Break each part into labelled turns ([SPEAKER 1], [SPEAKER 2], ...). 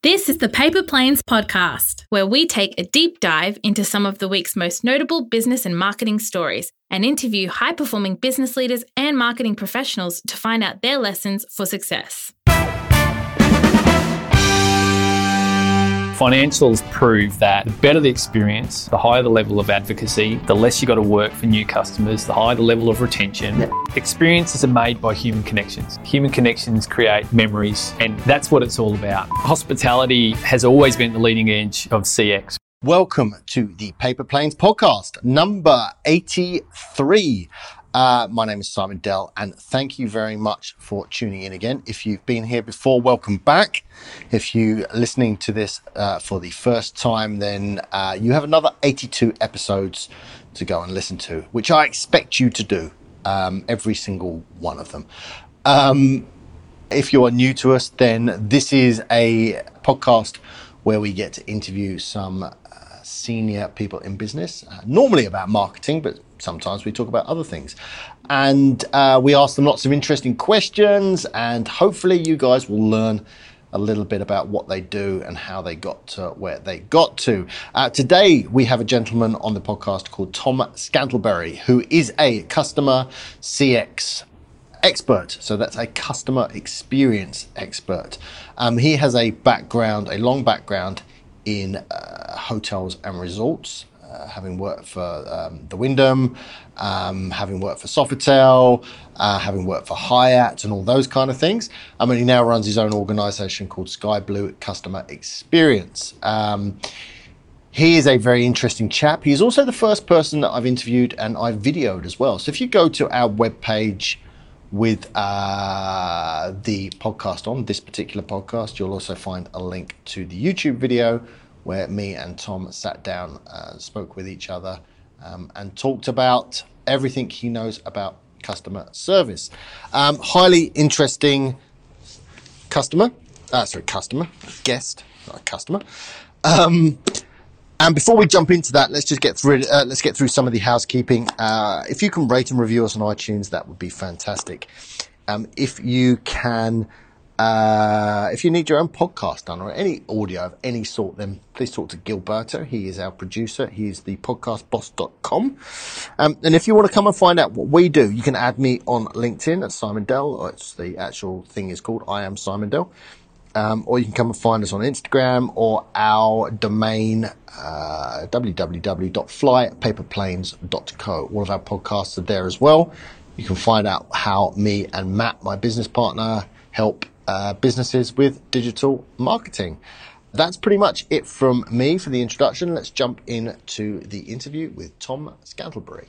[SPEAKER 1] This is the Paper Planes podcast, where we take a deep dive into some of the week's most notable business and marketing stories and interview high-performing business leaders and marketing professionals to find out their lessons for success.
[SPEAKER 2] Financials prove that the better the experience, the higher the level of advocacy, the less you got to work for new customers, the higher the level of retention. Experiences are made by human connections. Human connections create memories, and that's what it's all about. Hospitality has always been the leading edge of CX.
[SPEAKER 3] Welcome to the Paper Planes podcast, number 83. My name is Simon Dell, and thank you very much for tuning in again. If you've been here before, welcome back. If you're listening to this for the first time, then you have another 82 episodes to go and listen to, which I expect you to do, every single one of them. If you are new to us, then this is a podcast where we get to interview some senior people in business, normally about marketing, but sometimes we talk about other things. And we ask them lots of interesting questions, and hopefully you guys will learn a little bit about what they do and how they got to where they got to. Today, we have a gentleman on the podcast called Tom Scantlebury, who is a customer CX expert. So that's a customer experience expert. He has a long background in hotels and resorts, having worked for the Wyndham, having worked for Sofitel, having worked for Hyatt and all those kind of things. He now runs his own organisation called Sky Blue Customer Experience. He is a very interesting chap. He's also the first person that I've interviewed and I've videoed as well. So if you go to our webpage with the podcast on, this particular podcast, you'll also find a link to the YouTube video where me and Tom sat down, spoke with each other, and talked about everything he knows about customer service. Highly interesting guest, not a customer. And before we jump into that, let's get through some of the housekeeping. If you can rate and review us on iTunes, that would be fantastic. If you need your own podcast done or any audio of any sort, then please talk to Gilberto. He is our producer. He is the podcastboss.com. And if you want to come and find out what we do, you can add me on LinkedIn at Simon Dell, or it's the actual thing is called I Am Simon Dell. Or you can come and find us on Instagram or our domain, www.flypaperplanes.co. All of our podcasts are there as well. You can find out how me and Matt, my business partner, help businesses with digital marketing. That's pretty much it from me for the introduction. Let's jump into the interview with Tom Scantlebury.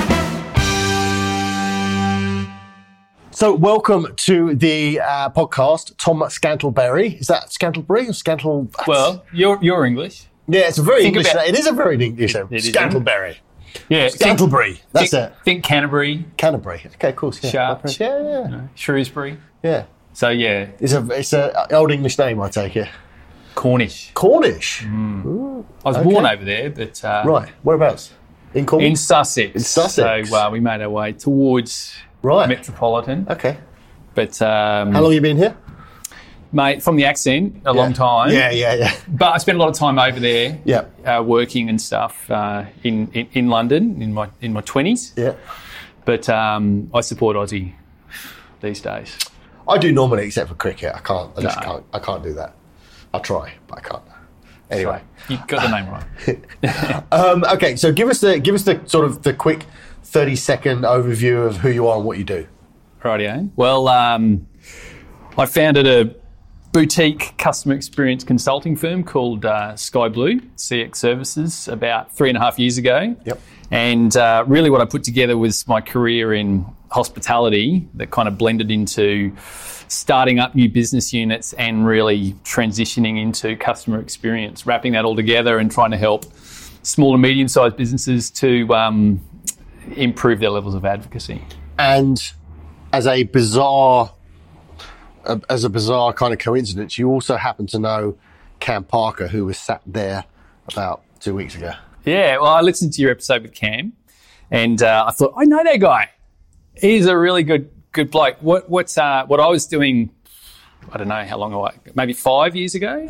[SPEAKER 3] So welcome to the podcast, Tom Scantlebury. Is that Scantlebury or Scantle?
[SPEAKER 2] Well, you're English.
[SPEAKER 3] Yeah, it's a very English name. It is a very English name. Scantlebury.
[SPEAKER 2] Yeah,
[SPEAKER 3] Scantlebury. That's it.
[SPEAKER 2] Think Canterbury.
[SPEAKER 3] Canterbury. Okay, of course. Yeah.
[SPEAKER 2] Sharp.
[SPEAKER 3] Yeah.
[SPEAKER 2] Shrewsbury.
[SPEAKER 3] Yeah.
[SPEAKER 2] So yeah,
[SPEAKER 3] it's a old English name, I take it.
[SPEAKER 2] Cornish.
[SPEAKER 3] Ooh,
[SPEAKER 2] I was born over there, but
[SPEAKER 3] right. Whereabouts? In Cornwall?
[SPEAKER 2] In Sussex.
[SPEAKER 3] In Sussex.
[SPEAKER 2] So we made our way towards Metropolitan.
[SPEAKER 3] Okay.
[SPEAKER 2] But
[SPEAKER 3] how long have you been here?
[SPEAKER 2] Mate, from the accent, a long time.
[SPEAKER 3] Yeah.
[SPEAKER 2] But I spent a lot of time over there, working and stuff in London in my 20s.
[SPEAKER 3] Yeah.
[SPEAKER 2] But I support Aussie these days.
[SPEAKER 3] I do normally, except for cricket. I can't do that. I'll try, but I can't. Anyway,
[SPEAKER 2] you got the name right.
[SPEAKER 3] Okay, so give us the sort of the quick 30-second overview of who you are and what you do.
[SPEAKER 2] Rightio. Well, I founded a boutique customer experience consulting firm called Sky Blue CX Services about 3.5 years ago.
[SPEAKER 3] Yep.
[SPEAKER 2] And really what I put together was my career in hospitality that kind of blended into starting up new business units and really transitioning into customer experience, wrapping that all together and trying to help small and medium-sized businesses to improve their levels of advocacy.
[SPEAKER 3] And as a bizarre kind of coincidence, you also happen to know Cam Parker, who was sat there about 2 weeks ago.
[SPEAKER 2] Yeah, well, I listened to your episode with Cam, and I thought, I know that guy. He's a really good bloke. What I was doing, I don't know how long ago, maybe 5 years ago.
[SPEAKER 3] Yeah.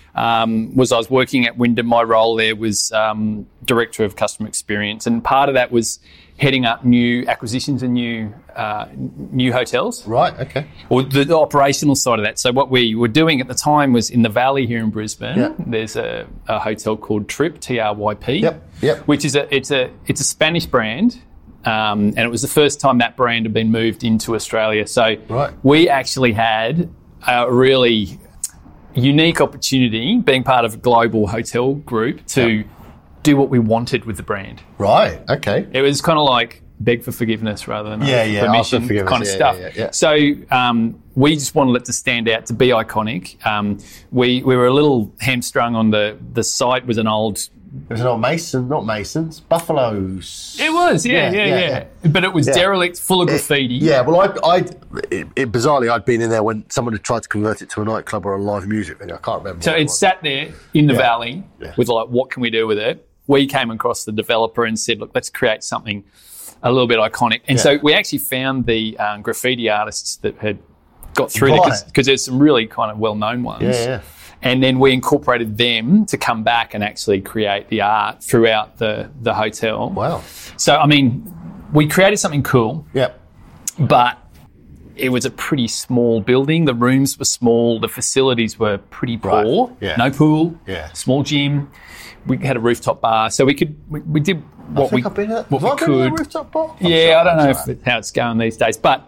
[SPEAKER 2] was I was working at Wyndham. My role there was Director of Customer Experience, and part of that was heading up new acquisitions and new hotels.
[SPEAKER 3] Right, okay.
[SPEAKER 2] Or the operational side of that. So what we were doing at the time was in the Valley here in Brisbane.
[SPEAKER 3] Yep.
[SPEAKER 2] There's a hotel called Tryp, Tryp.
[SPEAKER 3] Yep.
[SPEAKER 2] Which is it's a Spanish brand, and it was the first time that brand had been moved into Australia. So we actually had a really unique opportunity, being part of a global hotel group, to do what we wanted with the brand.
[SPEAKER 3] Right, okay.
[SPEAKER 2] It was kind of like beg for forgiveness rather than permission kind of stuff.
[SPEAKER 3] Yeah.
[SPEAKER 2] So we just wanted it to stand out, to be iconic. We were a little hamstrung on the site. Was an old...
[SPEAKER 3] It was an old not Masons, Buffaloes.
[SPEAKER 2] It was, yeah. But it was derelict, full of graffiti.
[SPEAKER 3] Yeah, well, bizarrely, I'd been in there when someone had tried to convert it to a nightclub or a live music venue. I can't remember.
[SPEAKER 2] So it sat there in the valley with like, what can we do with it? We came across the developer and said, look, let's create something a little bit iconic. And so we actually found the graffiti artists that had got through there, because there's some really kind of well-known ones.
[SPEAKER 3] Yeah.
[SPEAKER 2] And then we incorporated them to come back and actually create the art throughout the hotel.
[SPEAKER 3] Wow.
[SPEAKER 2] So, I mean, we created something cool.
[SPEAKER 3] Yep.
[SPEAKER 2] But it was a pretty small building. The rooms were small. The facilities were pretty poor.
[SPEAKER 3] Right. Yeah.
[SPEAKER 2] No pool.
[SPEAKER 3] Yeah.
[SPEAKER 2] Small gym. We had a rooftop bar. So we did what we could.
[SPEAKER 3] Have I been in a rooftop bar?
[SPEAKER 2] I don't know how it's going these days. But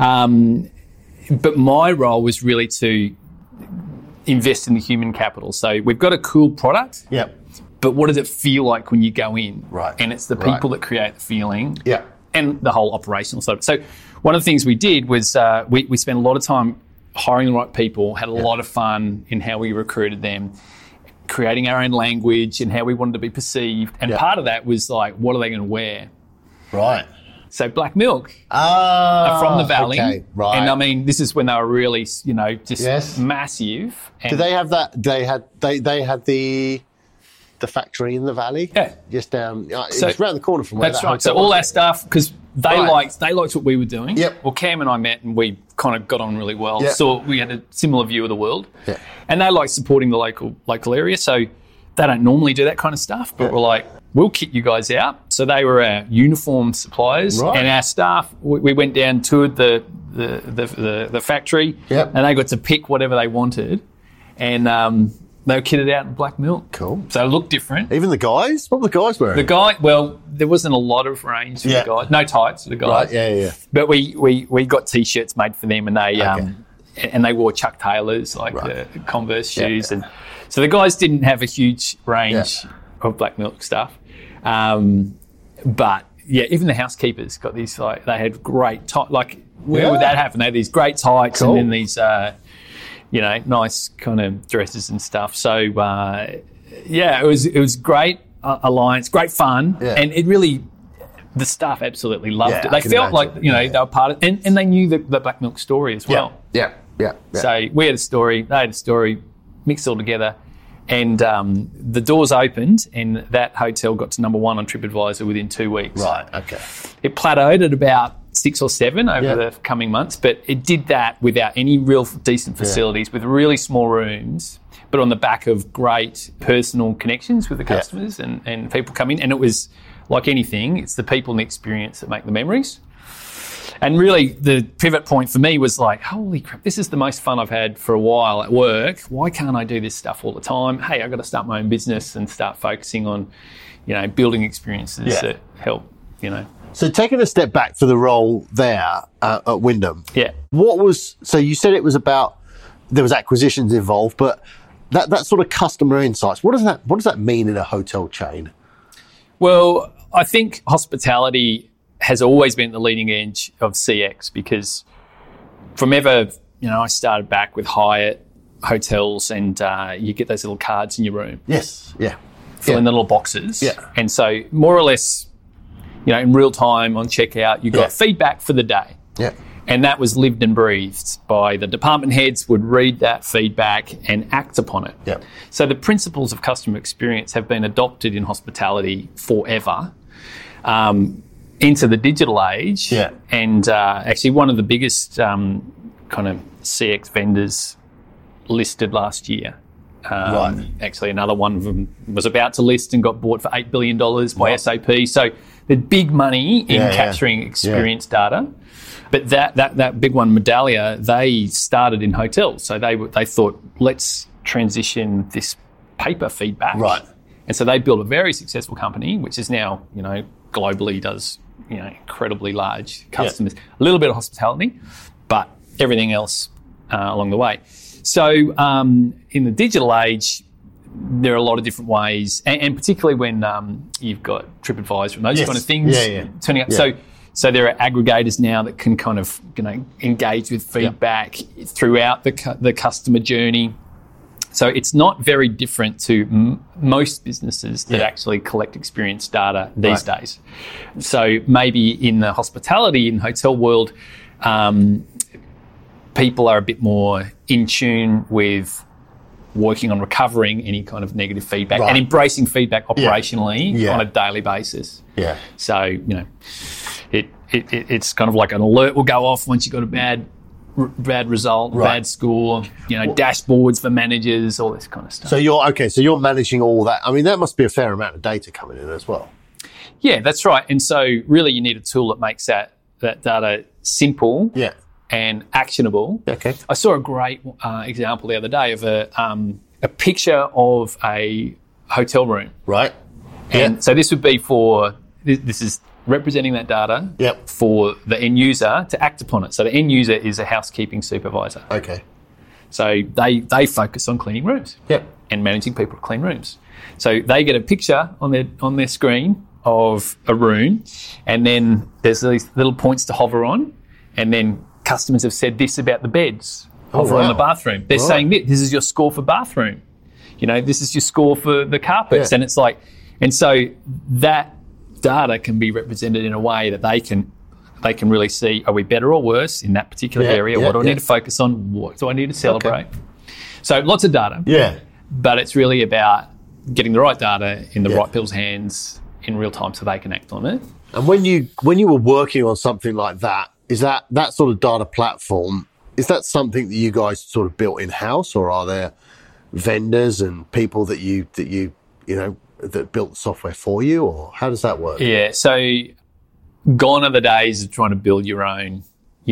[SPEAKER 2] my role was really to invest in the human capital. So we've got a cool product.
[SPEAKER 3] Yep.
[SPEAKER 2] But what does it feel like when you go in?
[SPEAKER 3] Right.
[SPEAKER 2] And it's the people that create the feeling.
[SPEAKER 3] Yeah.
[SPEAKER 2] And the whole operational side. So one of the things we did was we spent a lot of time hiring the right people, had a lot of fun in how we recruited them, creating our own language and how we wanted to be perceived. And part of that was like, what are they going to wear?
[SPEAKER 3] Right.
[SPEAKER 2] So Black Milk are from the Valley.
[SPEAKER 3] Okay, right.
[SPEAKER 2] And I mean, this is when they were really, just massive. And
[SPEAKER 3] did they have that? They had the factory in the Valley.
[SPEAKER 2] Yeah.
[SPEAKER 3] Just down. It's around the corner from where
[SPEAKER 2] that's
[SPEAKER 3] that
[SPEAKER 2] right.
[SPEAKER 3] hotel
[SPEAKER 2] So all
[SPEAKER 3] was.
[SPEAKER 2] our stuff, because they liked what we were doing.
[SPEAKER 3] Yep.
[SPEAKER 2] Well, Cam and I met and we kind of got on really well.
[SPEAKER 3] Yep.
[SPEAKER 2] So we had a similar view of the world.
[SPEAKER 3] Yeah.
[SPEAKER 2] And they like supporting the local area. So they don't normally do that kind of stuff, but we're like, we'll kit you guys out. So they were our uniform suppliers, and our staff. We went down, toured the factory, and they got to pick whatever they wanted, and they were kitted out in Black Milk.
[SPEAKER 3] Cool.
[SPEAKER 2] So it looked different.
[SPEAKER 3] Even the guys? What were the guys wearing?
[SPEAKER 2] There wasn't a lot of range for the guys. No tights for the guys.
[SPEAKER 3] Right. Yeah.
[SPEAKER 2] But we got t-shirts made for them, and they and they wore Chuck Taylors, like the Converse shoes, and so the guys didn't have a huge range of Black Milk stuff. But even the housekeepers got these, like, they had great tights. Like, where would that happen? They had these great tights and then these, nice kind of dresses and stuff. So, it was great alliance, great fun. Yeah. And it really, the staff absolutely loved it. They felt like, they were part of it. And they knew the Black Milk story as well.
[SPEAKER 3] Yeah.
[SPEAKER 2] So we had a story, they had a story, mixed all together. And the doors opened, and that hotel got to number 1 on TripAdvisor within 2 weeks.
[SPEAKER 3] Right, okay.
[SPEAKER 2] It plateaued at about 6 or 7 over the coming months, but it did that without any real decent facilities, with really small rooms, but on the back of great personal connections with the customers and people come in. And it was like anything, it's the people and the experience that make the memories. And really, the pivot point for me was like, holy crap, this is the most fun I've had for a while at work. Why can't I do this stuff all the time? Hey, I've got to start my own business and start focusing on, building experiences that help,
[SPEAKER 3] So taking a step back for the role there at Wyndham.
[SPEAKER 2] Yeah.
[SPEAKER 3] So you said it was about, there was acquisitions involved, but that sort of customer insights, what does that mean in a hotel chain?
[SPEAKER 2] Well, I think hospitality has always been the leading edge of CX, because from ever, I started back with Hyatt hotels, and you get those little cards in your room.
[SPEAKER 3] Yes, yeah.
[SPEAKER 2] Fill in the little boxes.
[SPEAKER 3] Yeah.
[SPEAKER 2] And so more or less, in real time on checkout, you got feedback for the day.
[SPEAKER 3] Yeah.
[SPEAKER 2] And that was lived and breathed by the department heads, would read that feedback and act upon it.
[SPEAKER 3] Yeah.
[SPEAKER 2] So the principles of customer experience have been adopted in hospitality forever. Into the digital age, and actually one of the biggest kind of CX vendors listed last year
[SPEAKER 3] Right.
[SPEAKER 2] Actually, another one of them was about to list and got bought for $8 billion by SAP. So there's big money in capturing experience data. But that big one, Medallia, they started in hotels. So they thought, let's transition this paper feedback.
[SPEAKER 3] Right.
[SPEAKER 2] And so they built a very successful company, which is now, globally does, incredibly large customers. Yeah. A little bit of hospitality, but everything else along the way. So in the digital age, there are a lot of different ways, and particularly when you've got TripAdvisor and those kind of things turning up. Yeah. So there are aggregators now that can kind of engage with feedback throughout the customer journey. So it's not very different to most businesses that actually collect experience data these days. So maybe in the hospitality and hotel world, people are a bit more in tune with working on recovering any kind of negative feedback and embracing feedback operationally on a daily basis. Yeah. So, it's kind of like an alert will go off once you've got a bad result, bad score, dashboards for managers, all this kind of stuff.
[SPEAKER 3] So you're managing all that. I mean, that must be a fair amount of data coming in as well.
[SPEAKER 2] Yeah, that's right. And so really you need a tool that makes that data simple and actionable.
[SPEAKER 3] Okay.
[SPEAKER 2] I saw a great example the other day of a picture of a hotel room.
[SPEAKER 3] Right.
[SPEAKER 2] And so this would be this is representing that data for the end user to act upon it. So the end user is a housekeeping supervisor.
[SPEAKER 3] Okay.
[SPEAKER 2] So they focus on cleaning rooms and managing people to clean rooms. So they get a picture on their screen of a room, and then there's these little points to hover on, and then customers have said this about the beds. Hover on the bathroom. They're saying this is your score for bathroom. This is your score for the carpets. And it's like, and so that data can be represented in a way that they can really see, are we better or worse in that particular area? What do I need to focus on? What do I need to celebrate? Okay. So lots of data. Yeah. But it's really about getting the right data in the right people's hands in real time so they can act on it.
[SPEAKER 3] And when you were working on something like that, is that sort of data platform, is that something that you guys sort of built in-house, or are there vendors and people that that built the software for you, or how does that work?
[SPEAKER 2] Yeah, so gone are the days of trying to build your own,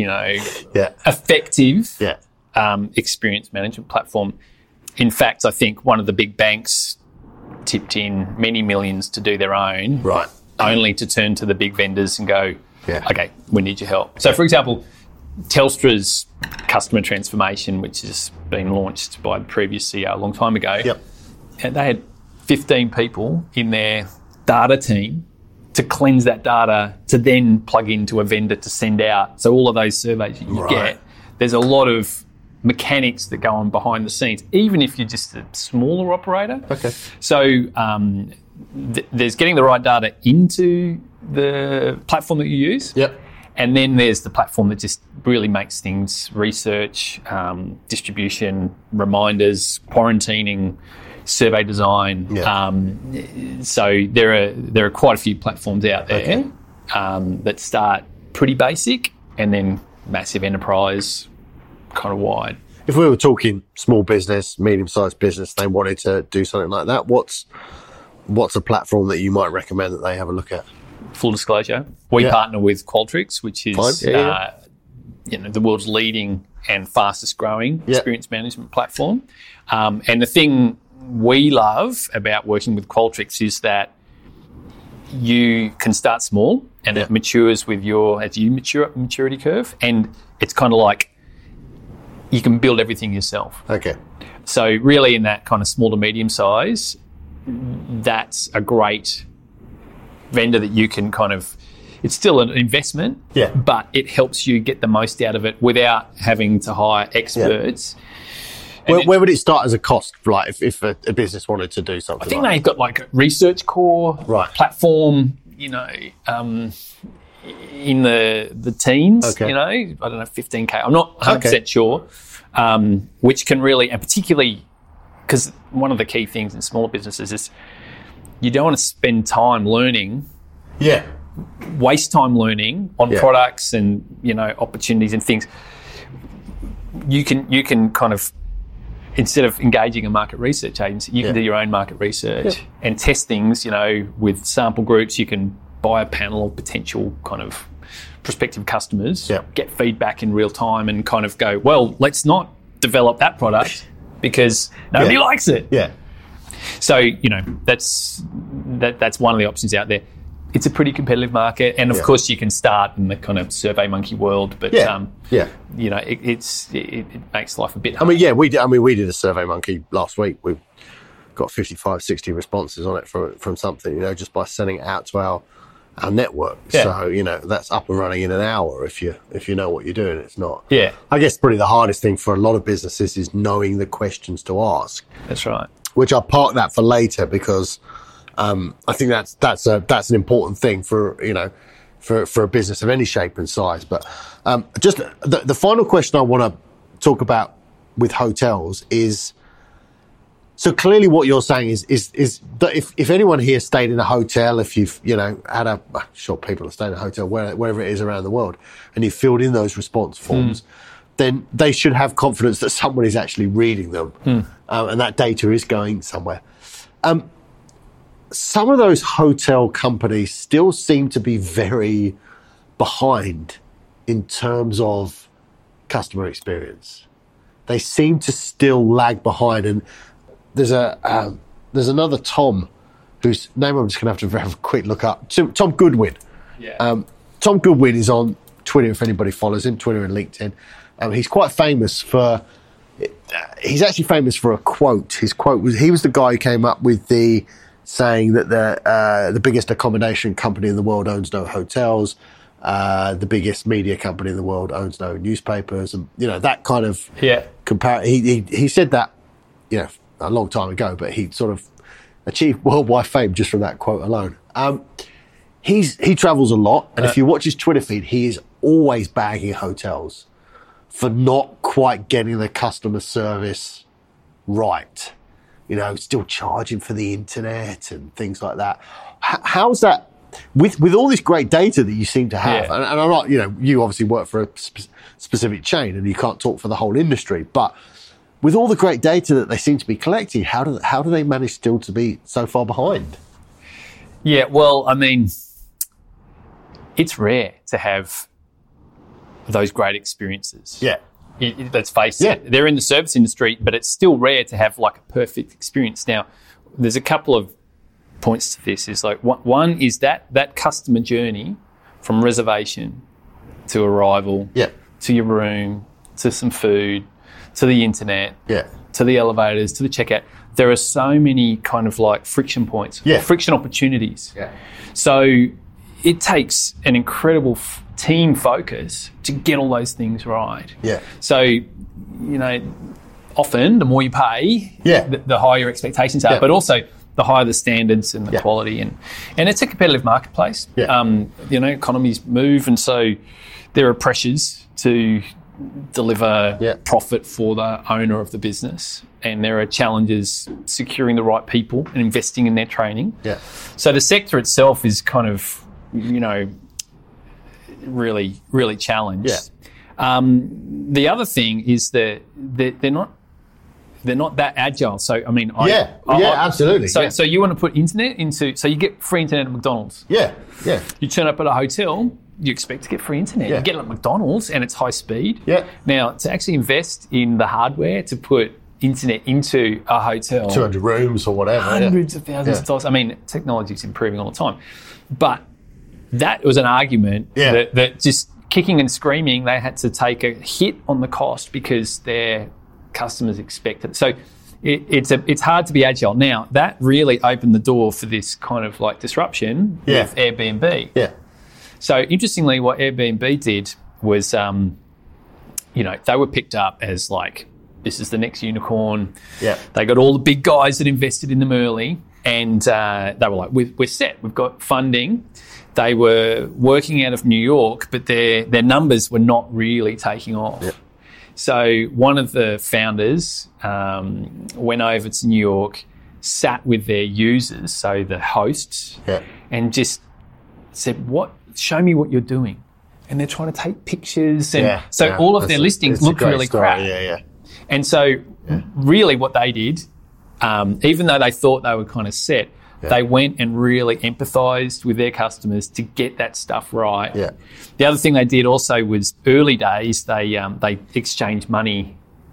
[SPEAKER 2] effective experience management platform. In fact, I think one of the big banks tipped in many millions to do their own, only to turn to the big vendors and go, okay, we need your help. So, for example, Telstra's customer transformation, which has been launched by the previous CEO a long time ago, and they had 15 people in their data team to cleanse that data to then plug into a vendor to send out. So all of those surveys you get, there's a lot of mechanics that go on behind the scenes, even if you're just a smaller operator.
[SPEAKER 3] Okay.
[SPEAKER 2] So there's getting the right data into the platform that you use.
[SPEAKER 3] Yep.
[SPEAKER 2] And then there's the platform that just really makes things research, distribution, reminders, quarantining, survey design. So there are quite a few platforms out there that start pretty basic and then massive enterprise kind of wide.
[SPEAKER 3] If we were talking small business, medium-sized business, they wanted to do something like that, what's a platform that you might recommend that they have a look at?
[SPEAKER 2] Full disclosure, we partner with Qualtrics, which is the world's leading and fastest growing experience management platform. And the thing we love about working with Qualtrics is that you can start small and it matures with as you mature up the maturity curve, and it's kind of like you can build everything yourself.
[SPEAKER 3] Okay.
[SPEAKER 2] So really in that kind of small to medium size, that's a great vendor that you can kind of, it's still an investment, but it helps you get the most out of it without having to hire experts.
[SPEAKER 3] Where would it start as a cost, like if a business wanted to do something?
[SPEAKER 2] I think they've got like a research core platform, in the teens, I don't know, 15K. I'm not 100% sure, which can really, and particularly because one of the key things in smaller businesses is you don't want to spend time learning, waste time learning on products and, opportunities and things. You can kind of instead of engaging a market research agency, you can do your own market research and test things, with sample groups. You can buy a panel of potential kind of prospective customers, get feedback in real time and kind of go, well, let's not develop that product because nobody likes it.
[SPEAKER 3] Yeah.
[SPEAKER 2] So, that's one of the options out there. It's a pretty competitive market, and of course you can start in the kind of SurveyMonkey world, but it makes life a bit hard.
[SPEAKER 3] We did a SurveyMonkey last week. We've got 55, 60 responses on it from something, just by sending it out to our network. Yeah. So, that's up and running in an hour if you know what you're doing. It's not. Yeah. I guess probably the hardest thing for a lot of businesses is knowing the questions to ask.
[SPEAKER 2] That's right.
[SPEAKER 3] Which I'll park that for later because I think that's an important thing for a business of any shape and size. But just the final question I want to talk about with hotels is, so clearly what you're saying is that if anyone here stayed in a hotel, if you've I'm sure people have stayed in a hotel wherever it is around the world, and you filled in those response forms, then they should have confidence that someone is actually reading them, and that data is going somewhere. Some of those hotel companies still seem to be very behind in terms of customer experience. They seem to still lag behind. And there's another Tom, whose name I'm just going to have a quick look up. Tom Goodwin. Yeah. Tom Goodwin is on Twitter, if anybody follows him, Twitter and LinkedIn. He's quite famous for... he's actually famous for a quote. His quote was, he was the guy who came up with the saying that the biggest accommodation company in the world owns no hotels, the biggest media company in the world owns no newspapers, and that kind of he said that a long time ago, but he sort of achieved worldwide fame just from that quote alone. He travels a lot, and if you watch his Twitter feed, he is always bagging hotels for not quite getting the customer service right. Still charging for the internet and things like that. How's that with all this great data that you seem to have? And I'm not, you obviously work for a specific chain and you can't talk for the whole industry, but with all the great data that they seem to be collecting, how do they manage still to be so far behind?
[SPEAKER 2] Yeah, well, it's rare to have those great experiences.
[SPEAKER 3] Yeah.
[SPEAKER 2] Let's face it, they're in the service industry, but it's still rare to have like a perfect experience. Now, there's a couple of points to this. Is like one is that customer journey from reservation to arrival, to your room, to some food, to the internet, to the elevators, to the checkout. There are so many kind of like friction points, friction opportunities. Yeah. So it takes an incredible team focus to get all those things right. Yeah. So, often the more you pay, the higher your expectations are, but also the higher the standards and the quality. And it's a competitive marketplace. Yeah. Economies move, and so there are pressures to deliver profit for the owner of the business. And there are challenges securing the right people and investing in their training. Yeah. So the sector itself is kind of, really, really challenged. Yeah. The other thing is that they're not that agile. So
[SPEAKER 3] absolutely.
[SPEAKER 2] So you want to put internet into, so you get free internet at McDonald's. Yeah, yeah. You turn up at a hotel, you expect to get free internet. You get it at McDonald's and it's high speed. Yeah. Now to actually invest in the hardware to put internet into a hotel,
[SPEAKER 3] 200 rooms or whatever,
[SPEAKER 2] hundreds of thousands of dollars. Technology is improving all the time, but that was an argument that just kicking and screaming, they had to take a hit on the cost because their customers expected it. So it's hard to be agile. Now, that really opened the door for this kind of like disruption with Airbnb. Yeah. So interestingly, what Airbnb did was, they were picked up as like, this is the next unicorn. Yeah. They got all the big guys that invested in them early, and they were like, we're set. We've got funding. They were working out of New York, but their numbers were not really taking off. Yep. So one of the founders went over to New York, sat with their users, so the hosts, and just said, show me what you're doing. And they're trying to take pictures. And so all of their listings look really crap. Yeah, yeah. And so really what they did, even though they thought they were kind of set, they went and really empathised with their customers to get that stuff right.
[SPEAKER 3] Yeah.
[SPEAKER 2] The other thing they did also was early days, they exchanged money,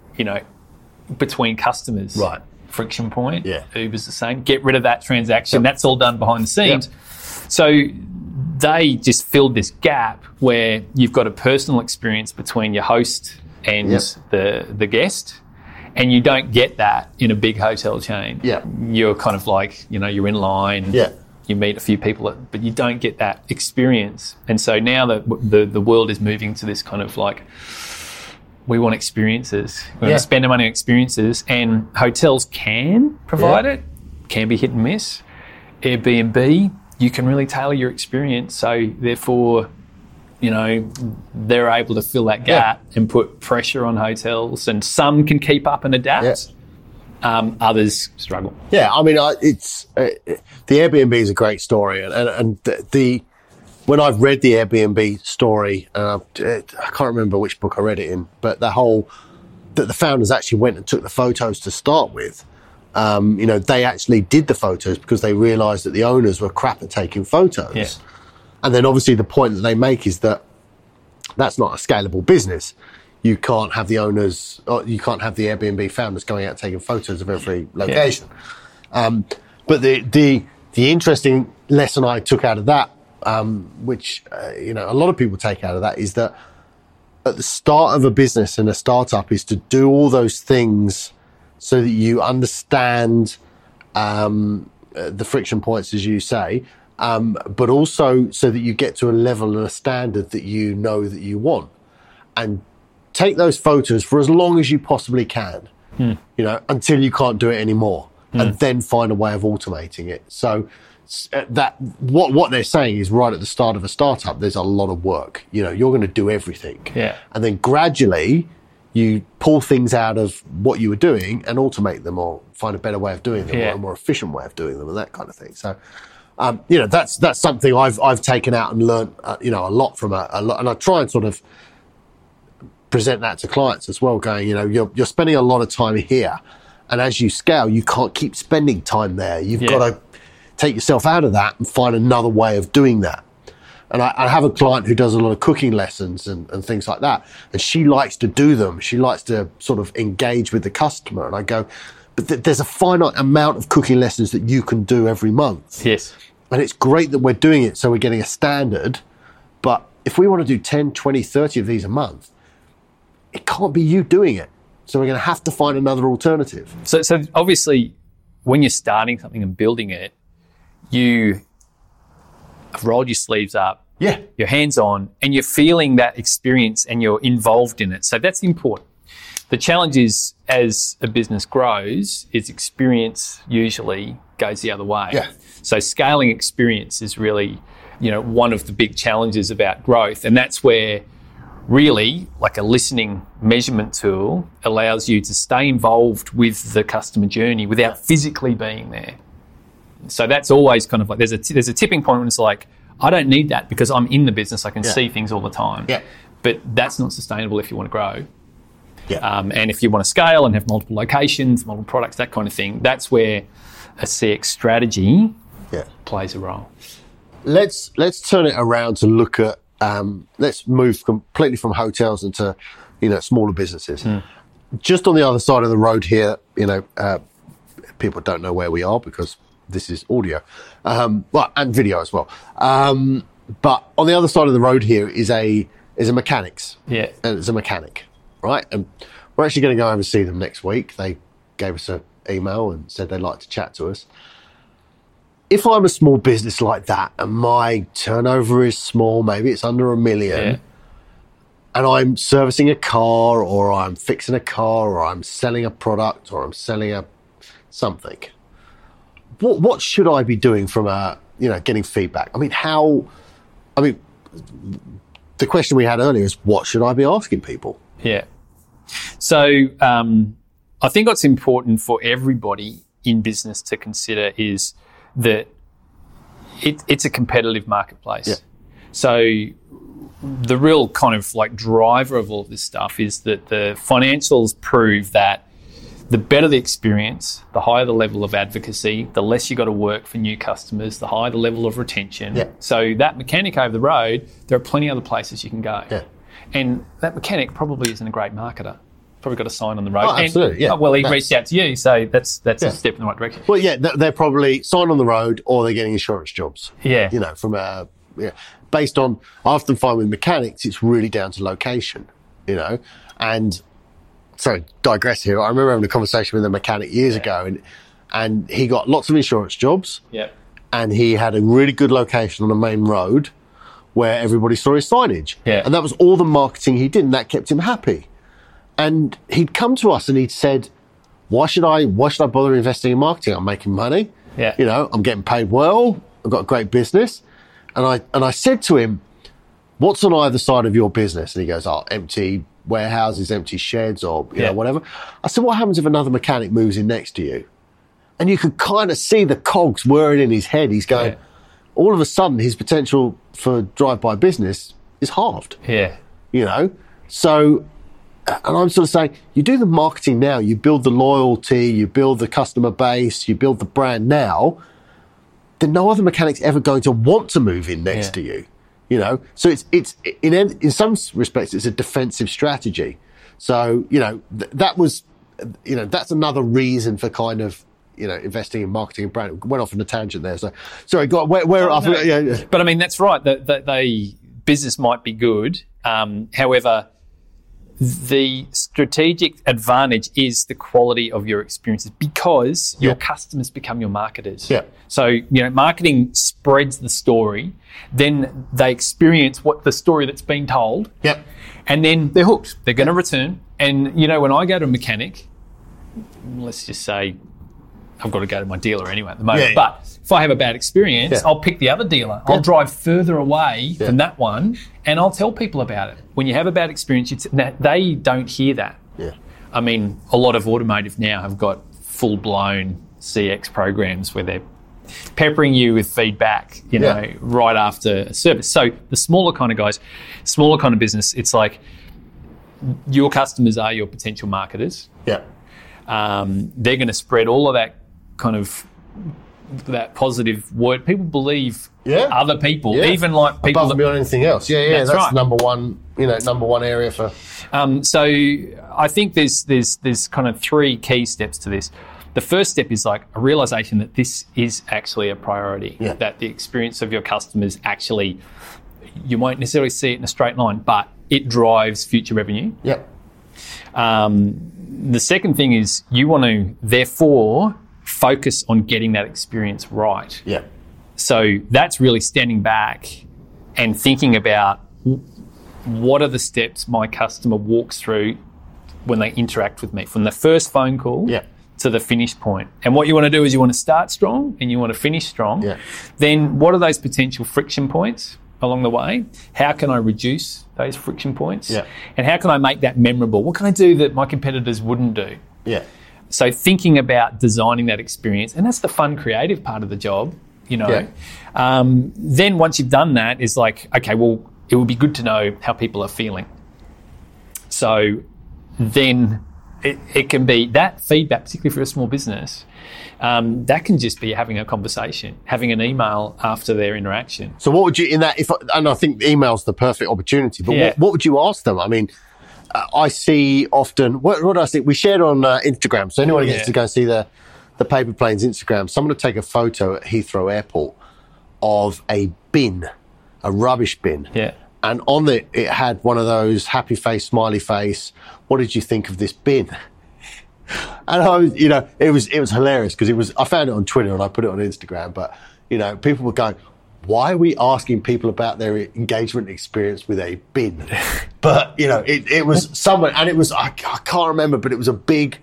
[SPEAKER 2] between customers.
[SPEAKER 3] Right.
[SPEAKER 2] Friction point.
[SPEAKER 3] Yeah.
[SPEAKER 2] Uber's the same. Get rid of that transaction. That's all done behind the scenes. So they just filled this gap where you've got a personal experience between your host and the guest. And you don't get that in a big hotel chain.
[SPEAKER 3] Yeah.
[SPEAKER 2] You're kind of like, you're in line.
[SPEAKER 3] Yeah.
[SPEAKER 2] You meet a few people, but you don't get that experience. And so now the world is moving to this kind of like, we want experiences. We want to spend our money on experiences. And hotels can provide it. Can be hit and miss. Airbnb, you can really tailor your experience. So therefore, they're able to fill that gap and put pressure on hotels, and some can keep up and adapt. Others struggle.
[SPEAKER 3] Yeah, I mean, it's the Airbnb is a great story, and when I've read the Airbnb story, I can't remember which book I read it in, but that the founders actually went and took the photos to start with. They actually did the photos because they realised that the owners were crap at taking photos.
[SPEAKER 2] Yeah.
[SPEAKER 3] And then obviously the point that they make is that that's not a scalable business. You can't have the owners, or you can't have the Airbnb founders going out taking photos of every location. But the interesting lesson I took out of that, which a lot of people take out of that, is that at the start of a business and a startup is to do all those things so that you understand the friction points, as you say, but also so that you get to a level and a standard that you know that you want, and take those photos for as long as you possibly can, until you can't do it anymore, and then find a way of automating it. So that what they're saying is, right at the start of a startup, there's a lot of work. You're going to do everything, and then gradually you pull things out of what you were doing and automate them, or find a better way of doing them, or a more efficient way of doing them, and that kind of thing. So, that's something I've taken out and learned, a lot from a lot, and I try and sort of present that to clients as well, going, you're spending a lot of time here, and as you scale, you can't keep spending time there. You've got to take yourself out of that and find another way of doing that. And I have a client who does a lot of cooking lessons and things like that, and she likes to do them. She likes to sort of engage with the customer, and I go, but there's a finite amount of cooking lessons that you can do every month.
[SPEAKER 2] Yes.
[SPEAKER 3] And it's great that we're doing it, so we're getting a standard, but if we want to do 10, 20, 30 of these a month, it can't be you doing it. So we're going to have to find another alternative.
[SPEAKER 2] So obviously, when you're starting something and building it, you have rolled your sleeves up, you're hands-on, and you're feeling that experience and you're involved in it. So that's important. The challenge is, as a business grows, its experience usually goes the other way.
[SPEAKER 3] Yeah.
[SPEAKER 2] So scaling experience is really, one of the big challenges about growth. And that's where really, like a listening measurement tool allows you to stay involved with the customer journey without physically being there. So that's always kind of like, there's a tipping point when it's like, I don't need that because I'm in the business. I can see things all the time.
[SPEAKER 3] Yeah.
[SPEAKER 2] But that's not sustainable if you want to grow.
[SPEAKER 3] Yeah.
[SPEAKER 2] And if you want to scale and have multiple locations, multiple products, that kind of thing, that's where a CX strategy plays a role.
[SPEAKER 3] Let's turn it around to look at, let's move completely from hotels into, smaller businesses. Just on the other side of the road here, people don't know where we are because this is audio, and video as well. But on the other side of the road here is a mechanics.
[SPEAKER 2] Yeah.
[SPEAKER 3] And it's a mechanic, right? And we're actually going to go over and see them next week. They gave us an email and said they'd like to chat to us. If I'm a small business like that and my turnover is small, maybe it's under $1 million, and I'm servicing a car, or I'm fixing a car, or I'm selling a product, or I'm selling something, what should I be doing from getting feedback? The question we had earlier is, what should I be asking people?
[SPEAKER 2] Yeah. So I think what's important for everybody in business to consider is that it's a competitive marketplace. Yeah. So the real kind of like driver of all of this stuff is that the financials prove that the better the experience, the higher the level of advocacy, the less you got to work for new customers, the higher the level of retention.
[SPEAKER 3] Yeah.
[SPEAKER 2] So that mechanic over the road, there are plenty of other places you can go.
[SPEAKER 3] Yeah.
[SPEAKER 2] And that mechanic probably isn't a great marketer. Probably got a sign on the road.
[SPEAKER 3] Oh, absolutely, yeah.
[SPEAKER 2] Well, he reached out to you, so that's a step in the right direction.
[SPEAKER 4] Well, yeah, they're probably sign on the road or they're getting insurance jobs.
[SPEAKER 2] Yeah.
[SPEAKER 4] You know, based on, I often find with mechanics, it's really down to location, you know, and sorry, digress here. I remember having a conversation with a mechanic years ago and he got lots of insurance jobs.
[SPEAKER 2] Yeah.
[SPEAKER 4] And he had a really good location on a main road where everybody saw his signage.
[SPEAKER 2] Yeah.
[SPEAKER 4] And that was all the marketing he did, and that kept him happy. And he'd come to us and he'd said, why should I bother investing in marketing? I'm making money.
[SPEAKER 2] Yeah.
[SPEAKER 4] You know, I'm getting paid well. I've got a great business. And I said to him, what's on either side of your business? And he goes, empty warehouses, empty sheds, or you know, whatever. I said, what happens if another mechanic moves in next to you? And you could kind of see the cogs whirring in his head. He's going, all of a sudden, his potential for drive-by business is halved.
[SPEAKER 2] Yeah.
[SPEAKER 4] You know? So, and I'm sort of saying, you do the marketing now, you build the loyalty, you build the customer base, you build the brand now, then no other mechanic's ever going to want to move in next to you. You know, so it's in some respects it's a defensive strategy. So you know that's another reason for kind of investing in marketing and brand. Went off on a tangent there. So sorry, go on, where
[SPEAKER 2] no. Yeah. But I mean that's right. That business might be good. However, the strategic advantage is the quality of your experiences because your customers become your marketers.
[SPEAKER 4] Yeah.
[SPEAKER 2] So, marketing spreads the story, then they experience the story that's being told.
[SPEAKER 4] Yep.
[SPEAKER 2] And then they're hooked. They're going to return. And, when I go to a mechanic, let's just say I've got to go to my dealer anyway at the moment.
[SPEAKER 4] Yeah.
[SPEAKER 2] But if I have a bad experience, I'll pick the other dealer. I'll drive further away from that one and I'll tell people about it. When you have a bad experience, they don't hear that.
[SPEAKER 4] Yeah.
[SPEAKER 2] I mean, a lot of automotive now have got full-blown CX programs where they're peppering you with feedback, right after a service. So the smaller kind of guys, smaller kind of business, it's like your customers are your potential marketers.
[SPEAKER 4] Yeah.
[SPEAKER 2] They're going to spread all of that kind of that positive word. People believe other people, even like people
[SPEAKER 4] above and beyond anything else. Yeah. That's
[SPEAKER 2] right.
[SPEAKER 4] number one area for.
[SPEAKER 2] So I think there's kind of three key steps to this. The first step is like a realization that this is actually a priority.
[SPEAKER 4] Yeah.
[SPEAKER 2] That the experience of your customers actually, you won't necessarily see it in a straight line, but it drives future revenue.
[SPEAKER 4] Yep.
[SPEAKER 2] The second thing is you want to therefore focus on getting that experience right.
[SPEAKER 4] Yeah.
[SPEAKER 2] So that's really standing back and thinking about what are the steps my customer walks through when they interact with me from the first phone call to the finish point. And what you want to do is you want to start strong and you want to finish strong.
[SPEAKER 4] Yeah.
[SPEAKER 2] Then what are those potential friction points along the way? How can I reduce those friction points?
[SPEAKER 4] Yeah.
[SPEAKER 2] And how can I make that memorable? What can I do that my competitors wouldn't do?
[SPEAKER 4] Yeah.
[SPEAKER 2] So thinking about designing that experience, and that's the fun, creative part of the job,
[SPEAKER 4] Yeah.
[SPEAKER 2] Then once you've done that, is like, okay, well, it would be good to know how people are feeling. So then it can be that feedback, particularly for a small business, that can just be having a conversation, having an email after their interaction.
[SPEAKER 4] So what would you, and I think email's the perfect opportunity, but what would you ask them? I mean, I see often, what do I see? We shared on Instagram, so anyone gets to go and see the Paper Planes Instagram. Someone would take a photo at Heathrow Airport of a bin, a rubbish bin.
[SPEAKER 2] Yeah.
[SPEAKER 4] And on it had one of those happy face, smiley face. What did you think of this bin? And I was, it was hilarious because I found it on Twitter and I put it on Instagram. But, people were going, why are we asking people about their engagement experience with a bin? But, it was someone, and it was, I can't remember, but it was a big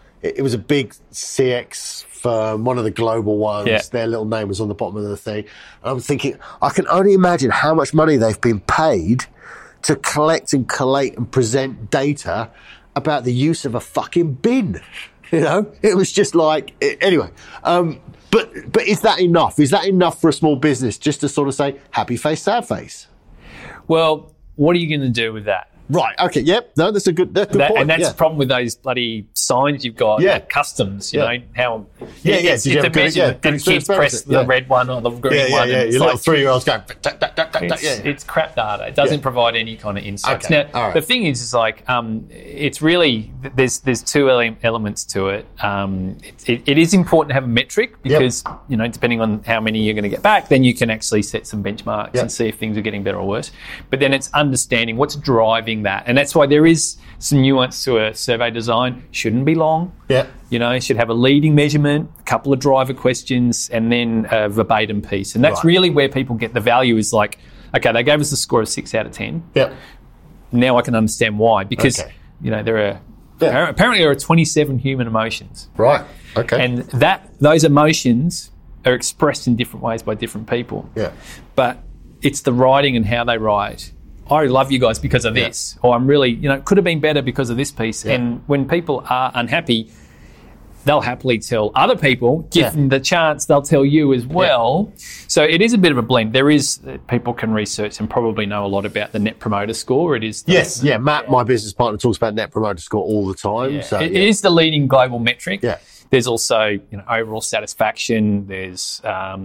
[SPEAKER 4] CX firm, one of the global ones.
[SPEAKER 2] Yeah.
[SPEAKER 4] Their little name was on the bottom of the thing. And I'm thinking, I can only imagine how much money they've been paid to collect and collate and present data about the use of a fucking bin. It was just like, anyway. But is that enough? Is that enough for a small business just to sort of say happy face, sad face?
[SPEAKER 2] Well, what are you going to do with that?
[SPEAKER 4] Right. Okay. Yep. No, that's a good point.
[SPEAKER 2] And that's the problem with those bloody signs you've got.
[SPEAKER 4] Yeah.
[SPEAKER 2] Customs. You know how.
[SPEAKER 4] Yeah.
[SPEAKER 2] It's a measure. Did kids press the red one or the green one?
[SPEAKER 4] Yeah. Your little 3-year-olds going.
[SPEAKER 2] It's crap data. It doesn't provide any kind of insights.
[SPEAKER 4] Okay.
[SPEAKER 2] Now, the thing is like, it's really there's two elements to it. It is important to have a metric because depending on how many you're going to get back, then you can actually set some benchmarks and see if things are getting better or worse. But then it's understanding what's driving that, and that's why there is some nuance to a survey design. Shouldn't be long.
[SPEAKER 4] Yeah.
[SPEAKER 2] Should have a leading measurement, a couple of driver questions, and then a verbatim piece. And that's really where people get the value is like, okay, they gave us a score of 6 out of 10.
[SPEAKER 4] Yep.
[SPEAKER 2] Now I can understand why. Because, there are apparently there are 27 human emotions.
[SPEAKER 4] Right. Okay.
[SPEAKER 2] And those emotions are expressed in different ways by different people.
[SPEAKER 4] Yeah.
[SPEAKER 2] But it's the writing and how they write. I love you guys because of this. Or I'm really, could have been better because of this piece. Yeah. And when people are unhappy, they'll happily tell other people, give them the chance, they'll tell you as well. Yeah. So it is a bit of a blend. People can research and probably know a lot about the Net Promoter Score. It is.
[SPEAKER 4] Matt, my business partner, talks about Net Promoter Score all the time.
[SPEAKER 2] Yeah.
[SPEAKER 4] So
[SPEAKER 2] it is the leading global metric.
[SPEAKER 4] Yeah.
[SPEAKER 2] There's also, overall satisfaction. There's,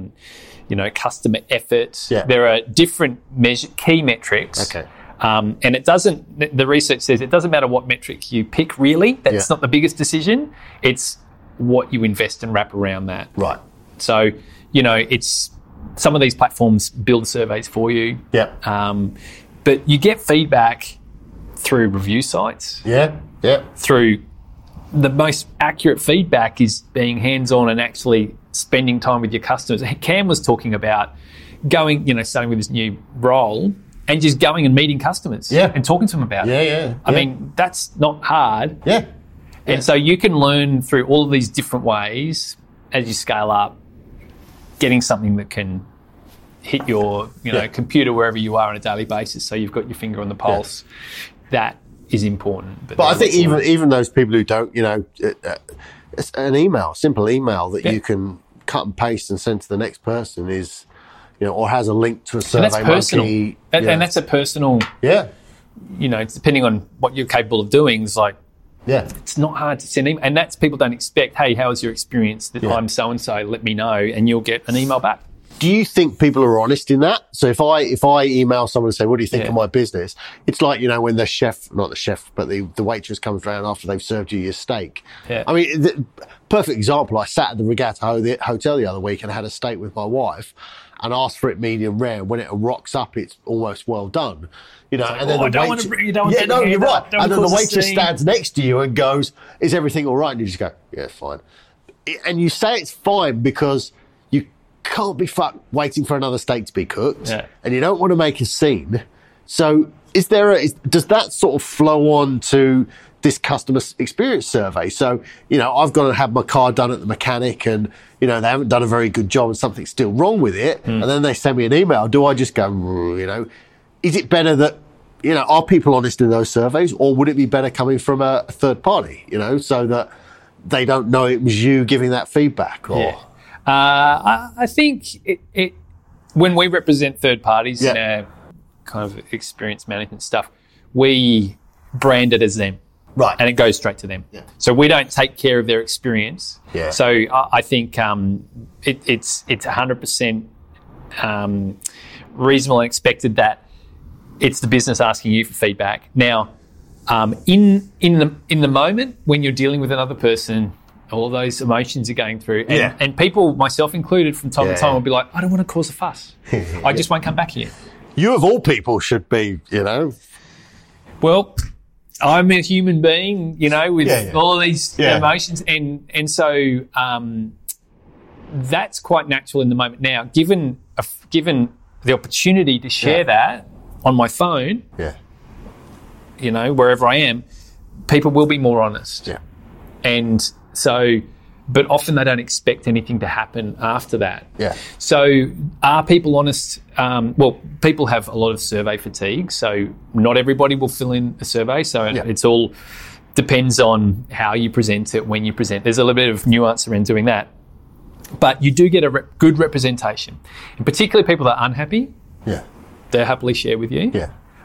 [SPEAKER 2] customer effort.
[SPEAKER 4] Yeah.
[SPEAKER 2] There are different key metrics.
[SPEAKER 4] Okay.
[SPEAKER 2] And the research says it doesn't matter what metric you pick, really. That's not the biggest decision. It's what you invest and wrap around that.
[SPEAKER 4] Right.
[SPEAKER 2] So, it's some of these platforms build surveys for you.
[SPEAKER 4] Yeah.
[SPEAKER 2] But you get feedback through review sites.
[SPEAKER 4] Yeah. Yeah.
[SPEAKER 2] Through the most accurate feedback is being hands-on and actually spending time with your customers. Cam was talking about going, starting with this new role and just going and meeting customers and talking to them about it.
[SPEAKER 4] Yeah.
[SPEAKER 2] I mean, that's not hard.
[SPEAKER 4] Yeah.
[SPEAKER 2] And so you can learn through all of these different ways as you scale up, getting something that can hit your computer wherever you are on a daily basis. So you've got your finger on the pulse. That is important.
[SPEAKER 4] But I think even those people who don't, it's an email, simple email that you can cut and paste and send to the next person is, or has a link to a survey.
[SPEAKER 2] And that's personal. And that's a personal.
[SPEAKER 4] Yeah.
[SPEAKER 2] Depending on what you're capable of doing, it's like.
[SPEAKER 4] Yeah.
[SPEAKER 2] It's not hard to send email. And that's people don't expect, hey, how was your experience? That I'm so-and-so, let me know. And you'll get an email back.
[SPEAKER 4] Do you think people are honest in that? So if I email someone and say, what do you think of my business? It's like, when the chef, not the chef, but the waitress comes around after they've served you your steak.
[SPEAKER 2] Yeah.
[SPEAKER 4] I mean, perfect example, I sat at the Regatta Hotel the other week and had a steak with my wife and asked for it medium rare. When it rocks up, it's almost well done. And then you're right. And then the waitress stands next to you and goes, is everything all right? And you just go, yeah, fine. And you say it's fine because you can't be fucked waiting for another steak to be cooked, and you don't want to make a scene. So does that sort of flow on to this customer experience survey? So, I've got to have my car done at the mechanic and, they haven't done a very good job and something's still wrong with it. And then they send me an email. Do I just go, is it better that, are people honest in those surveys, or would it be better coming from a third party, so that they don't know it was you giving that feedback? Or...
[SPEAKER 2] Yeah. I think it when we represent third parties in our kind of experience management stuff, we brand it as them.
[SPEAKER 4] Right.
[SPEAKER 2] And it goes straight to them. Yeah. So we don't take care of their experience.
[SPEAKER 4] Yeah.
[SPEAKER 2] So I think it's 100% reasonable and expected that it's the business asking you for feedback. Now, in the moment when you're dealing with another person, all of those emotions are going through. And people, myself included, from time to time will be like, I don't want to cause a fuss. I just won't come back here.
[SPEAKER 4] You of all people should be,
[SPEAKER 2] Well, I'm a human being, with all of these emotions. And so that's quite natural in the moment. Now, given the opportunity to share that on my phone, wherever I am, people will be more honest.
[SPEAKER 4] Yeah.
[SPEAKER 2] And so, but often they don't expect anything to happen after that.
[SPEAKER 4] Yeah.
[SPEAKER 2] So are people honest? People have a lot of survey fatigue, so not everybody will fill in a survey. So it's all depends on how you present it, when you present. There's a little bit of nuance around doing that. But you do get a good representation. And particularly people that are unhappy, they'll happily share with you.
[SPEAKER 4] Yeah.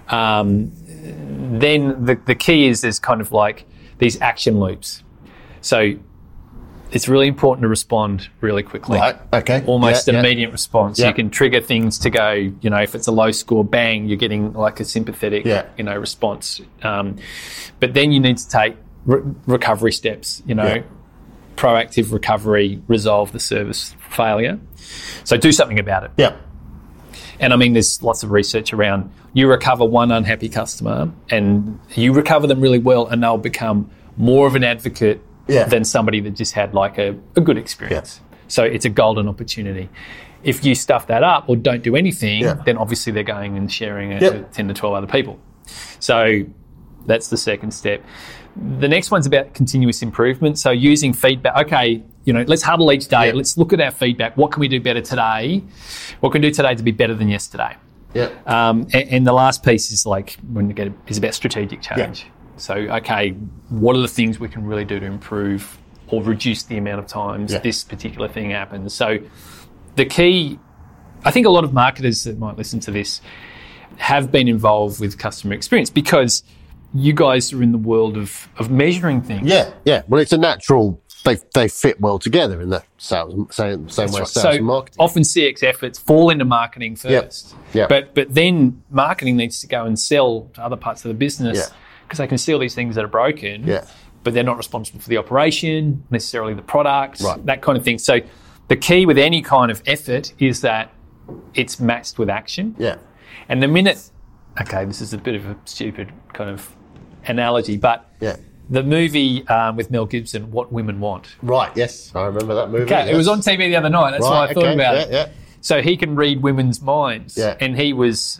[SPEAKER 2] Then the key is there's kind of like these action loops. So it's really important to respond really quickly.
[SPEAKER 4] Right, okay.
[SPEAKER 2] Almost immediate response.
[SPEAKER 4] Yeah.
[SPEAKER 2] You can trigger things to go, if it's a low score, bang, you're getting like a sympathetic, response. But then you need to take recovery steps, proactive recovery, resolve the service failure. So do something about it.
[SPEAKER 4] Yeah.
[SPEAKER 2] And I mean, there's lots of research around you recover one unhappy customer and you recover them really well and they'll become more of an advocate than somebody that just had like a good experience. Yeah. So it's a golden opportunity. If you stuff that up or don't do anything, then obviously they're going and sharing it with 10 to 12 other people. So that's the second step. The next one's about continuous improvement. So using feedback. Okay, let's huddle each day. Let's look at our feedback. What can we do better today? What can we do today to be better than yesterday?
[SPEAKER 4] Yeah.
[SPEAKER 2] And the last piece is is about strategic change. Yeah. So, okay, what are the things we can really do to improve or reduce the amount of times this particular thing happens? So the key, I think a lot of marketers that might listen to this have been involved with customer experience because you guys are in the world of measuring things.
[SPEAKER 4] Yeah. Well, it's a natural, they fit well together in the same way sales and marketing.
[SPEAKER 2] Often CX efforts fall into marketing first.
[SPEAKER 4] Yep.
[SPEAKER 2] But then marketing needs to go and sell to other parts of the business because they can see all these things that are broken, but they're not responsible for the operation, necessarily the product, that kind of thing. So the key with any kind of effort is that it's matched with action.
[SPEAKER 4] Yeah.
[SPEAKER 2] And the minute, okay, this is a bit of a stupid kind of analogy, but the movie with Mel Gibson, What Women Want.
[SPEAKER 4] Right, yes, I remember that movie.
[SPEAKER 2] Okay, it was on TV the other night. That's why I thought about it.
[SPEAKER 4] Yeah.
[SPEAKER 2] So he can read women's minds, and he was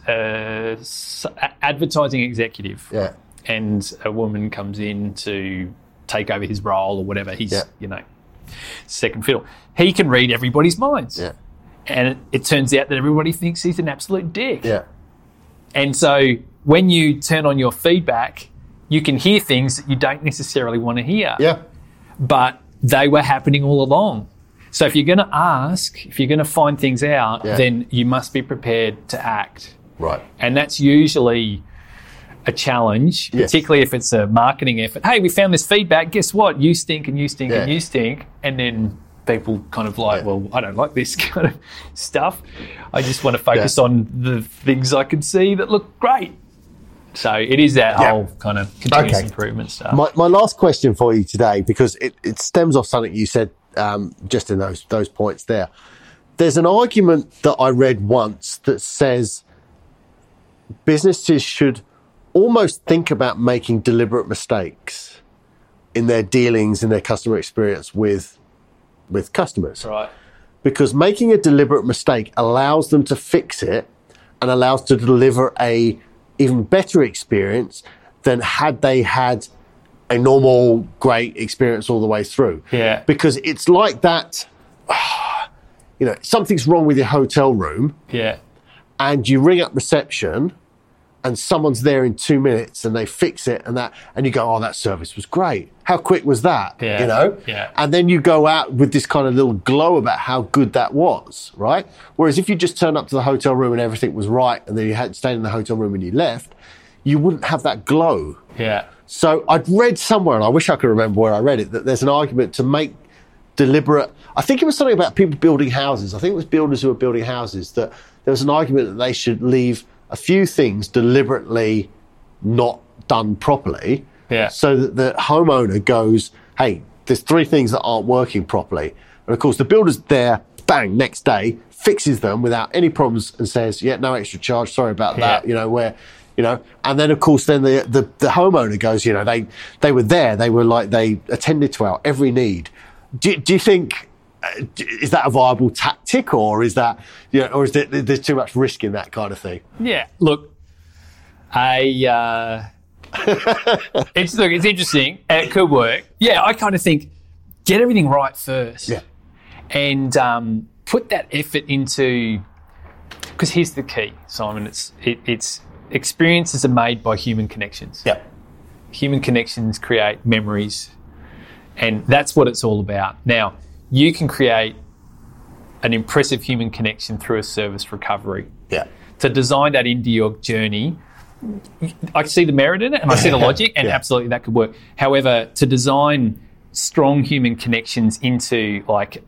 [SPEAKER 2] advertising executive.
[SPEAKER 4] Yeah.
[SPEAKER 2] And a woman comes in to take over his role or whatever. He's, second fiddle. He can read everybody's minds.
[SPEAKER 4] Yeah.
[SPEAKER 2] And it turns out that everybody thinks he's an absolute dick.
[SPEAKER 4] Yeah.
[SPEAKER 2] And so when you turn on your feedback, you can hear things that you don't necessarily want to hear.
[SPEAKER 4] Yeah.
[SPEAKER 2] But they were happening all along. So if you're going to ask, if you're going to find things out, then you must be prepared to act.
[SPEAKER 4] Right.
[SPEAKER 2] And that's usually a challenge, particularly if it's a marketing effort. Hey, we found this feedback. Guess what? You stink and you stink and you stink. And then people kind of like, well, I don't like this kind of stuff. I just want to focus on the things I can see that look great. So it is that whole kind of continuous improvement stuff.
[SPEAKER 4] My last question for you today, because it stems off something you said just in those points there. There's an argument that I read once that says businesses should almost think about making deliberate mistakes in their dealings, in their customer experience with customers.
[SPEAKER 2] Right.
[SPEAKER 4] Because making a deliberate mistake allows them to fix it and allows to deliver a even better experience than had they had a normal, great experience all the way through.
[SPEAKER 2] Yeah.
[SPEAKER 4] Because it's like that, something's wrong with your hotel room.
[SPEAKER 2] Yeah.
[SPEAKER 4] And you ring up reception and someone's there in 2 minutes and they fix it and you go, oh, that service was great. How quick was that?
[SPEAKER 2] Yeah. Yeah.
[SPEAKER 4] And then you go out with this kind of little glow about how good that was, right? Whereas if you just turned up to the hotel room and everything was right and then you had stayed in the hotel room and you left, you wouldn't have that glow.
[SPEAKER 2] Yeah.
[SPEAKER 4] So I'd read somewhere, and I wish I could remember where I read it, that there's an argument to make deliberate, I think it was something about people building houses. I think it was builders who were building houses, that there was an argument that they should leave a few things deliberately not done properly, so that the homeowner goes, hey, there's 3 things that aren't working properly. And of course, the builder's there, bang, next day, fixes them without any problems and says, no extra charge, sorry about that, and then of course, then the homeowner goes, they were there, they were like, they attended to our every need. Do you think, is that a viable tactic, or is that, or is there's too much risk in that kind of thing?
[SPEAKER 2] Yeah, look, it's interesting and it could work. Yeah, I kind of think get everything right first, and put that effort into. Because here's the key, Simon. It's experiences are made by human connections.
[SPEAKER 4] Yeah,
[SPEAKER 2] human connections create memories, and that's what it's all about. Now, you can create an impressive human connection through a service recovery.
[SPEAKER 4] Yeah.
[SPEAKER 2] To design that into your journey, I see the merit in it and I see the logic, and absolutely that could work. However, to design strong human connections into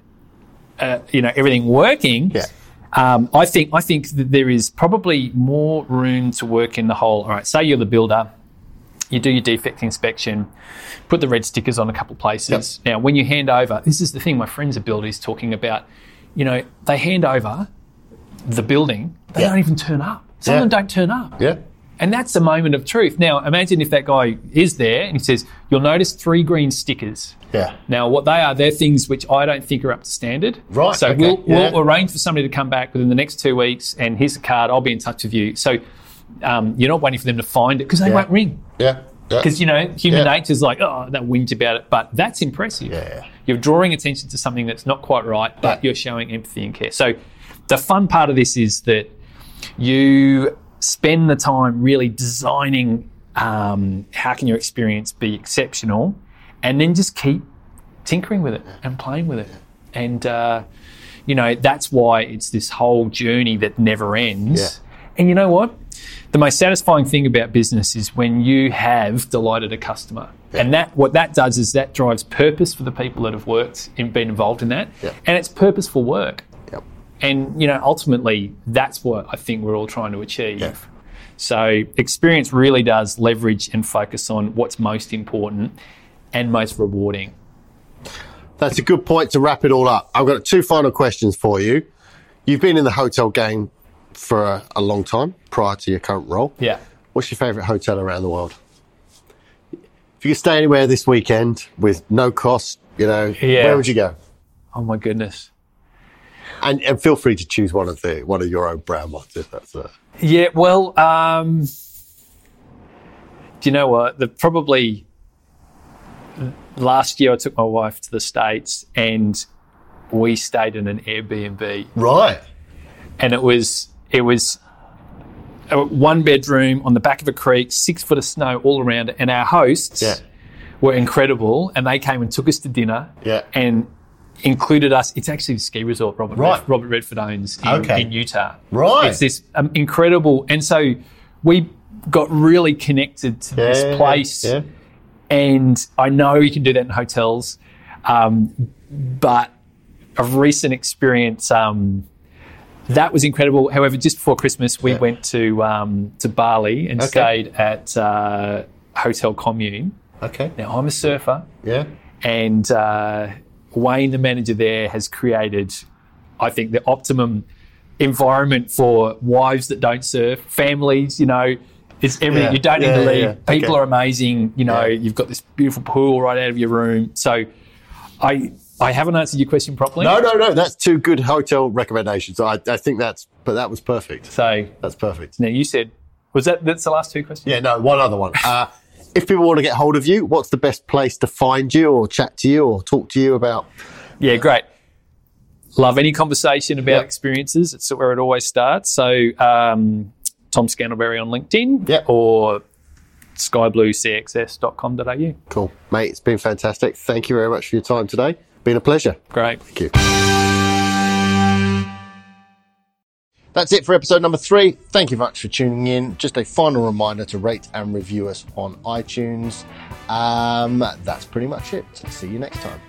[SPEAKER 2] everything working, I think that there is probably more room to work in the whole. All right, say you're the builder, you do your defect inspection, put the red stickers on a couple of places. Now, when you hand over, this is the thing my friends are builders talking about. They hand over the building, they don't even turn up. Some of them don't turn up.
[SPEAKER 4] Yeah.
[SPEAKER 2] And that's the moment of truth. Now, imagine if that guy is there and he says, you'll notice 3 green stickers.
[SPEAKER 4] Yeah.
[SPEAKER 2] Now, what they are, they're things which I don't think are up to standard.
[SPEAKER 4] Right.
[SPEAKER 2] So we'll arrange for somebody to come back within the next 2 weeks, and here's the card, I'll be in touch with you. So you're not waiting for them to find it because they won't ring.
[SPEAKER 4] Yeah.
[SPEAKER 2] Because, human nature's like, oh, they'll whinge about it. But that's impressive.
[SPEAKER 4] Yeah.
[SPEAKER 2] You're drawing attention to something that's not quite right, but you're showing empathy and care. So the fun part of this is that you spend the time really designing how can your experience be exceptional, and then just keep tinkering with it and playing with it. And, that's why it's this whole journey that never ends.
[SPEAKER 4] Yeah.
[SPEAKER 2] And you know what? The most satisfying thing about business is when you have delighted a customer. Yeah. And what that does is that drives purpose for the people that have worked and been involved in that.
[SPEAKER 4] Yeah.
[SPEAKER 2] And it's purposeful work.
[SPEAKER 4] Yep.
[SPEAKER 2] And, ultimately, that's what I think we're all trying to achieve.
[SPEAKER 4] Yeah.
[SPEAKER 2] So experience really does leverage and focus on what's most important and most rewarding.
[SPEAKER 4] That's a good point to wrap it all up. I've got 2 final questions for you. You've been in the hotel game for a long time prior to your current role.
[SPEAKER 2] Yeah.
[SPEAKER 4] What's your favourite hotel around the world? If you could stay anywhere this weekend with no cost, where would you go?
[SPEAKER 2] Oh my goodness.
[SPEAKER 4] And feel free to choose one of your own brand ones if that's
[SPEAKER 2] Yeah, well, do you know what? Probably last year I took my wife to the States and we stayed in an Airbnb.
[SPEAKER 4] Right.
[SPEAKER 2] And it was a 1-bedroom on the back of a creek, 6 foot of snow all around it. And our hosts were incredible, and they came and took us to dinner and included us. It's actually the ski resort Robert Redford owns in Utah.
[SPEAKER 4] Right.
[SPEAKER 2] It's this incredible. And so we got really connected to this place. Yeah. And I know you can do that in hotels, but a recent experience, that was incredible. However, just before Christmas, we went to Bali and stayed at Hotel Commune.
[SPEAKER 4] Okay.
[SPEAKER 2] Now, I'm a surfer.
[SPEAKER 4] Yeah.
[SPEAKER 2] And Wayne, the manager there, has created, I think, the optimum environment for wives that don't surf, families, it's everything. Yeah. You don't need to leave. Yeah. People are amazing. You've got this beautiful pool right out of your room. So I haven't answered your question properly.
[SPEAKER 4] No. That's 2 good hotel recommendations. I think that was perfect.
[SPEAKER 2] So
[SPEAKER 4] that's perfect.
[SPEAKER 2] Now you said, that's the last 2 questions?
[SPEAKER 4] Yeah, no, one other one. If people want to get hold of you, what's the best place to find you or chat to you or talk to you about?
[SPEAKER 2] Yeah, great. Love any conversation about experiences. It's where it always starts. So Tom Scantlebury on LinkedIn or skybluecxs.com.au.
[SPEAKER 4] Cool. Mate, it's been fantastic. Thank you very much for your time today. Been a pleasure.
[SPEAKER 2] Great.
[SPEAKER 4] Thank you. That's it for episode number 3. Thank you very much for tuning in. Just a final reminder to rate and review us on iTunes. That's pretty much it. See you next time.